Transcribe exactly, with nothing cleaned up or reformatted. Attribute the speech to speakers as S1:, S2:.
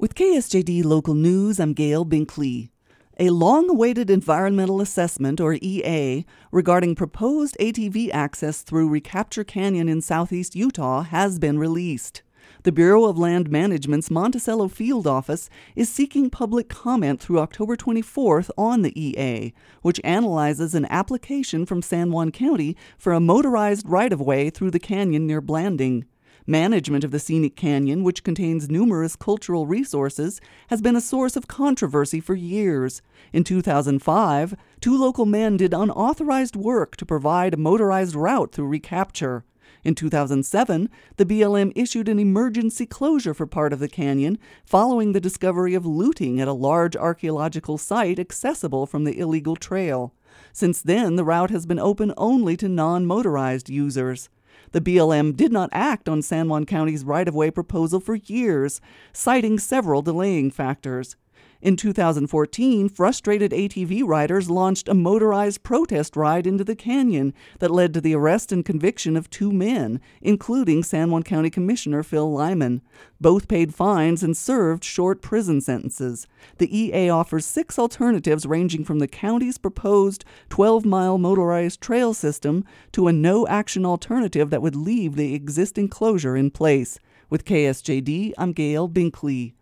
S1: With K S J D Local News, I'm Gail Binkley. A long-awaited environmental assessment, or E A, regarding proposed A T V access through Recapture Canyon in southeast Utah has been released. The Bureau of Land Management's Monticello Field Office is seeking public comment through October twenty-fourth on the E A, which analyzes an application from San Juan County for a motorized right-of-way through the canyon near Blanding. Management of the scenic canyon, which contains numerous cultural resources, has been a source of controversy for years. In two thousand five, two local men did unauthorized work to provide a motorized route through Recapture. In two thousand seven, the B L M issued an emergency closure for part of the canyon following the discovery of looting at a large archaeological site accessible from the illegal trail. Since then, the route has been open only to non-motorized users. The B L M did not act on San Juan County's right-of-way proposal for years, citing several delaying factors. In two thousand fourteen, frustrated A T V riders launched a motorized protest ride into the canyon that led to the arrest and conviction of two men, including San Juan County Commissioner Phil Lyman. Both paid fines and served short prison sentences. The E A offers six alternatives ranging from the county's proposed twelve-mile motorized trail system to a no-action alternative that would leave the existing closure in place. With K S J D, I'm Gail Binkley.